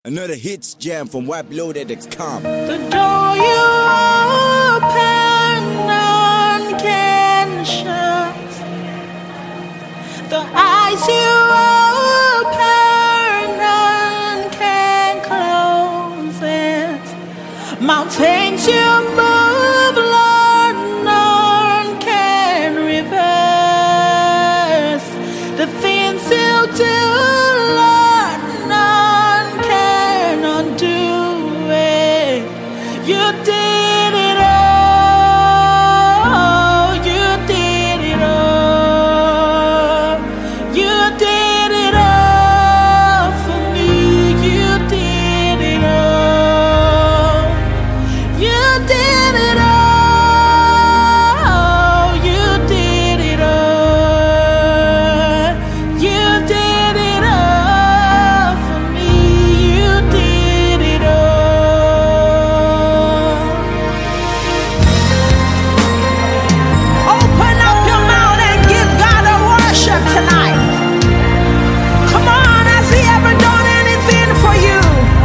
Another hits jam from WebLoaded.com. The door you open, none can shut. The eyes you open, none can close it. Mountains you move, Lord, none can reverse. The things you do, Lord, none can undo it. You did it all. You did it all. You did it all for me. You did it all. You did it all. You did it all. You did it all for me. You did it all. Open up your mouth and give God a worship tonight. Come on, has He ever done anything for you?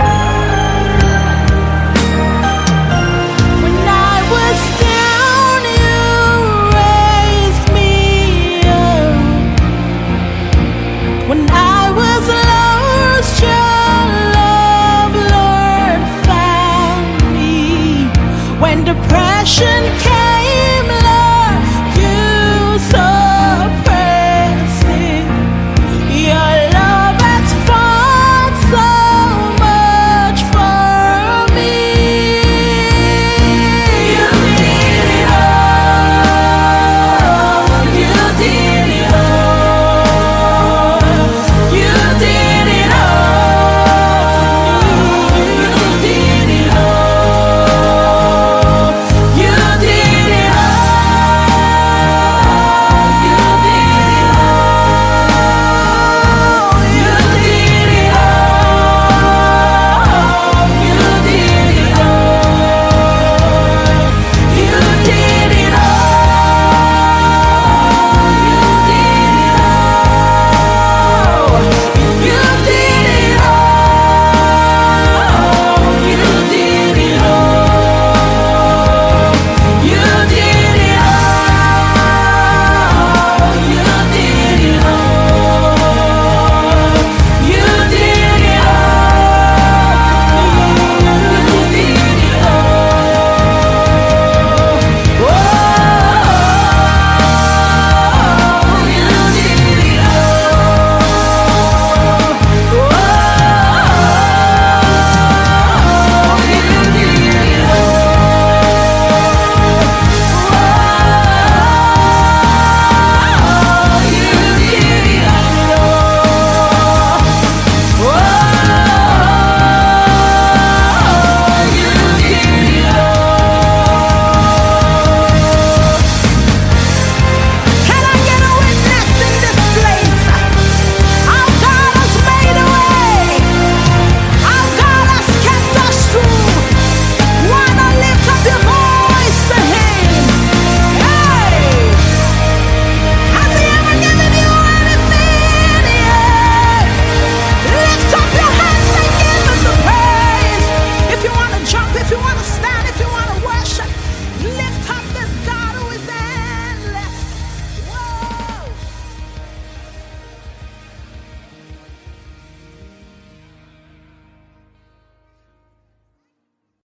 When I was down, you raised me up. When I was lost, your love, Lord, found me. When depression came,